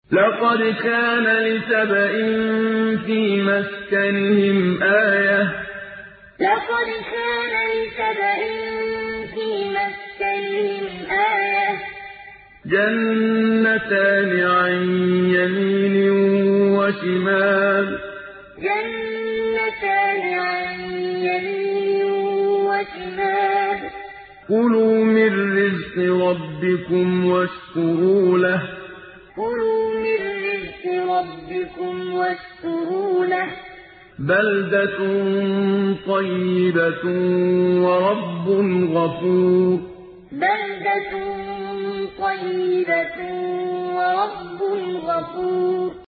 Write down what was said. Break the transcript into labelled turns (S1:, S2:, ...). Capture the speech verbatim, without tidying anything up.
S1: لَقَدْ كَانَ لِسَبَإٍ فِي مَسْكَنِهِمْ آيَةٌ ۖ جَنَّتَانِ عَن يَمِينٍ وَشِمَالٍ ۖ كُلُوا مِن رِّزْقِ رَبِّكُمْ وَاشْكُرُوا لَهُ ۚ بَلْدَةٌ طَيِّبَةٌ وَرَبٌّ غَفُورٌ لَقَدْ كَانَ لِسَبَإٍ فِي مَسْكَنِهِمْ آيَةٌ ۖ جَنَّتَانِ عَن يَمِينٍ وَشِمَالٍ ۖ كُلُوا مِن رِّزْقِ رَبِّكُمْ وَاشْكُرُوا لَهُ ۚ بَلْدَةٌ طَيِّبَةٌ وَرَبٌّ غَفُورٌ